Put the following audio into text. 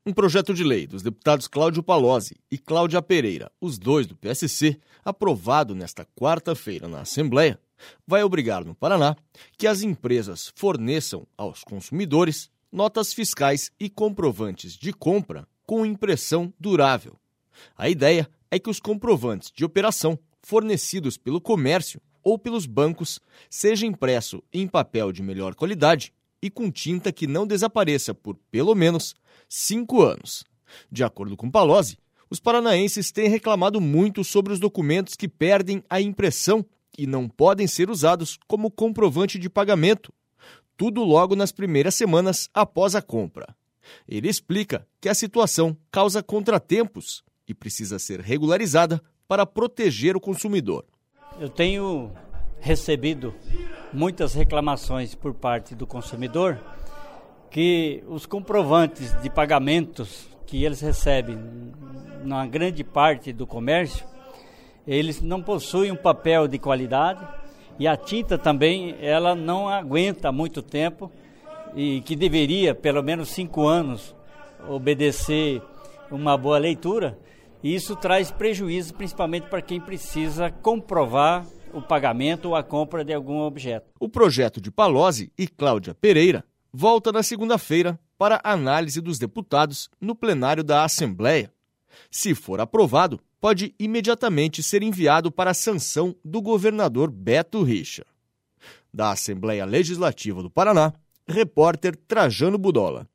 Um projeto de lei dos deputados Cláudio Palozzi e Cláudia Pereira, os dois do PSC, aprovado nesta quarta-feira na Assembleia, vai obrigar no Paraná que as empresas forneçam aos consumidores notas fiscais e comprovantes de compra com impressão durável. A ideia é que os comprovantes de operação fornecidos pelo comércio ou pelos bancos seja impresso em papel de melhor qualidade e com tinta que não desapareça por pelo menos 5 anos. De acordo com Palozzi, os paranaenses têm reclamado muito sobre os documentos que perdem a impressão e não podem ser usados como comprovante de pagamento, tudo logo nas primeiras semanas após a compra. Ele explica que a situação causa contratempos e precisa ser regularizada para proteger o consumidor. Eu tenho recebido muitas reclamações por parte do consumidor que os comprovantes de pagamentos que eles recebem na grande parte do comércio, eles não possuem um papel de qualidade e a tinta também ela não aguenta muito tempo e que deveria pelo menos 5 anos obedecer uma boa leitura. E isso traz prejuízo principalmente para quem precisa comprovar o pagamento ou a compra de algum objeto. O projeto de Palozzi e Cláudia Pereira volta na segunda-feira para análise dos deputados no plenário da Assembleia. Se for aprovado, pode imediatamente ser enviado para a sanção do governador Beto Richa. Da Assembleia Legislativa do Paraná, repórter Trajano Budola.